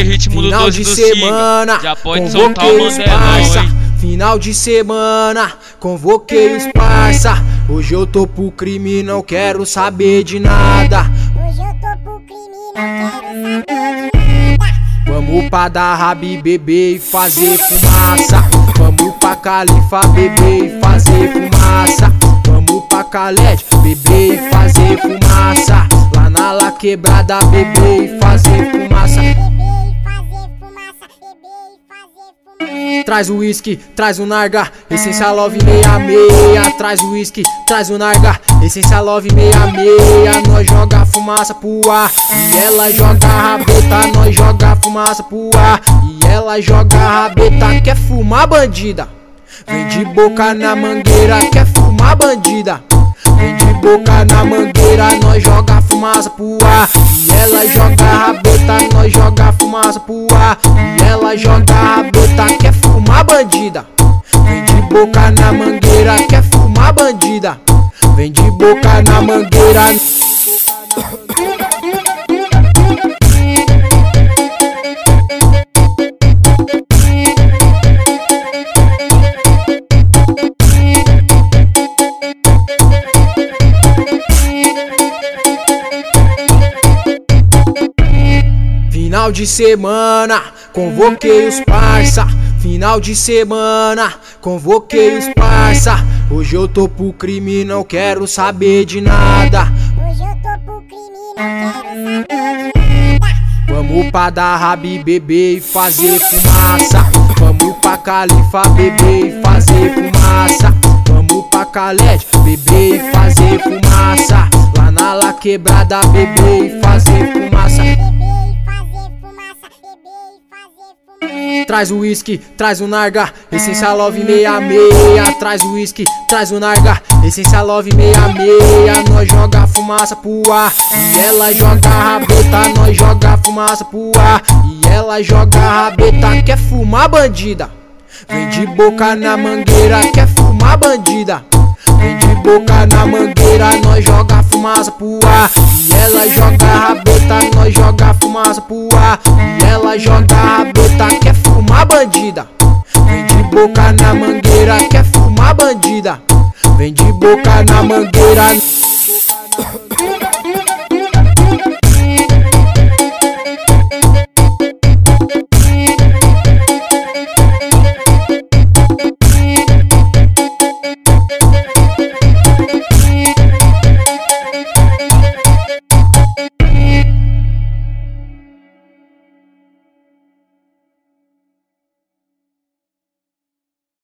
ritmo do Final doce de do semana, Siga. Já pode soltar o convoquei os Mandelão, parça. hein? Final de semana, convoquei os parça. Hoje eu tô pro crime, não quero saber de nada. Hoje eu tô pro crime, não quero saber de nada. Vamos pra Darrabi beber e fazer fumaça. Vamos pra Califa beber e fazer fumaça. Vamos pra Caled beber e fazer fumaça. Lá na La Quebrada beber e fazer fumaça. Traz o uísque, traz o narga, essência love 66. Traz o uísque, traz o narga, essência love 66. Nós joga fumaça pro ar e ela joga rabeta. Nós joga fumaça pro ar e ela joga rabeta. Quer fumar, bandida? Vem de boca na mangueira. Quer fumar, bandida? Vem de boca na mangueira. Nós joga fumaça pro ar e ela joga rabeta. Nós joga fumaça pro ar e ela joga rabeta. Quer fumar, bandida? Vem de boca na mangueira. Quer fumar, bandida? Vem de boca na mangueira. Final de semana, convoquei os parça. Final de semana, convoquei os parça. Hoje eu tô pro crime, não quero saber de nada. Hoje eu tô pro crime, não quero saber de nada. Vamos pra Darrabi beber e fazer fumaça. Vamos pra Califa beber e fazer fumaça. Vamos pra Caled beber e fazer fumaça. Lá na La Quebrada beber e fazer fumaça. Traz o uísque, traz o narga, essência love 66. Traz o uísque, traz o narga, essência love 66. Nós joga fumaça pro ar e ela joga rabeta. Nós joga fumaça pro ar e ela joga rabeta. Quer fumar, bandida? Vem de boca na mangueira. Quer fumar, bandida? Vem de boca na mangueira. Nós joga fumaça pro ar e ela joga rabeta. Nós joga fumaça pro ar e ela joga rabeta. Quer fumar, bandida? Vem de boca na mangueira. Quer fumar, bandida? Vem de boca na mangueira.